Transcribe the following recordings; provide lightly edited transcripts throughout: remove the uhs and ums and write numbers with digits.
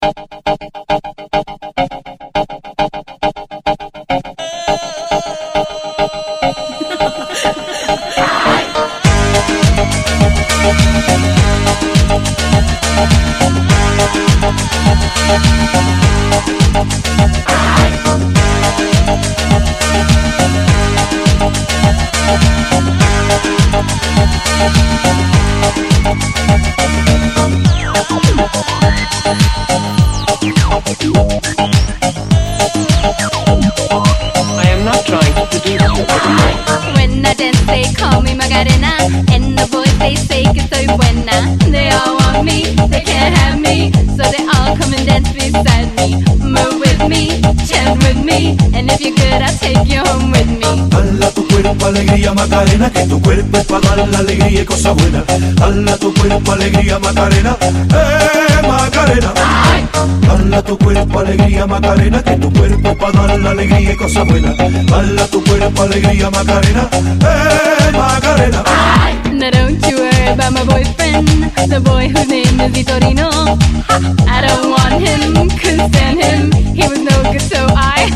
When I dance, they call me Macarena, and the boys they say que soy buena. They all want me, they can't have me, so they all come and dance beside me. Move with me, chant with me, and if you're good, I'll take you home with me. Dala tu cuerpo alegría Macarena, que tu cuerpo es para dar la alegría y cosas buenas. Dala tu cuerpo alegría Macarena, Macarena. Dala tu cuerpo alegría Macarena, que tu cuerpo es para dar la alegría y cosas buenas. Dala tu cuerpo alegría Macarena, Macarena. Now don't you worry about my boyfriend, the boy whose name is Vitorino. I don't want him, couldn't stand him, he was no good, so I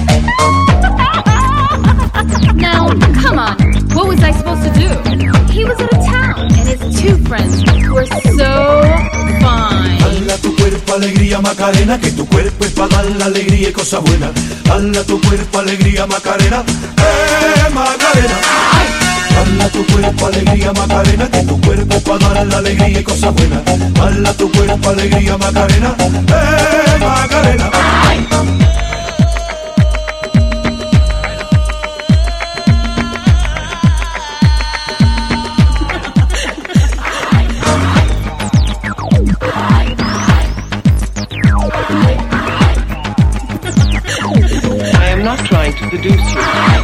Now, come on, what was I supposed to do? He was out of town, and his two friends were so fine. Dala tu cuerpo alegría Macarena, que tu cuerpo es para dar la alegría y cosas buenas. Dala tu cuerpo alegría Macarena, Macarena. Dala tu cuerpo alegría Macarena, que tu cuerpo es para dar la alegría y cosas buenas. Dala tu cuerpo alegría Macarena, Macarena. I am not trying to seduce you.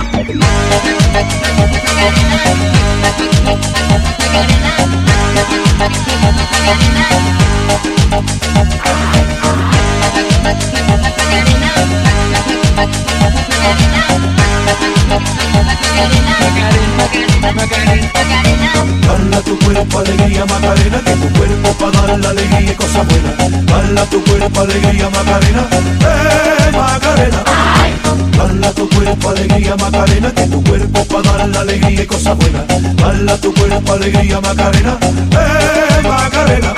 Dala tu cuerpo alegría Macarena, que tu cuerpo para dar la alegría y cosas buenas. Dala tu cuerpo alegría Macarena, Macarena. Dala tu cuerpo alegría Macarena, que tu cuerpo para dar la alegría y cosas buenas. Dala tu cuerpo alegría Macarena, Macarena.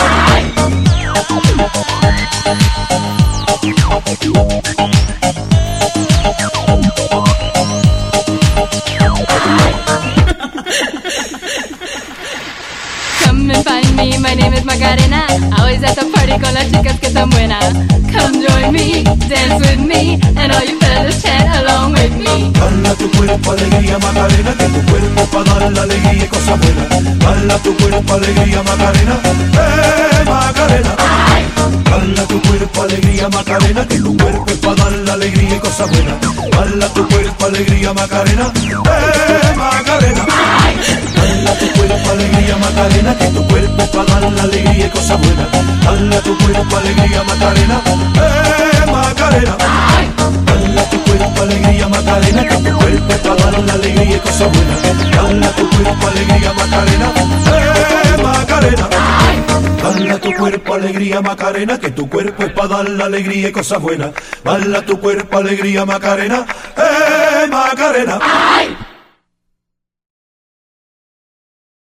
Come and find me, my name is Macarena. Always at the party con las chicas que están buenas. Come join me, dance with me, and all you fellas chant along with me. Dala tu cuerpo alegría Macarena, que tu cuerpo para dar la alegría y cosas buenas. Dala tu cuerpo alegría Macarena, Macarena. Dala tu cuerpo alegría Macarena, que tu cuerpo es para dar la alegría y cosas buenas. Dala tu cuerpo alegría Macarena, Macarena. Dala tu cuerpo alegría Macarena, que tu cuerpo es para dar la alegría y cosas buenas. Dala tu cuerpo alegría Macarena, Macarena. Dala tu cuerpo alegría Macarena, que tu cuerpo es para dar la alegría y cosas buenas. Dala tu cuerpo alegría Macarena, Macarena. Dala tu cuerpo alegría Macarena, que tu cuerpo es para dar la alegría y cosas buenas. Dala tu cuerpo alegría Macarena, Macarena.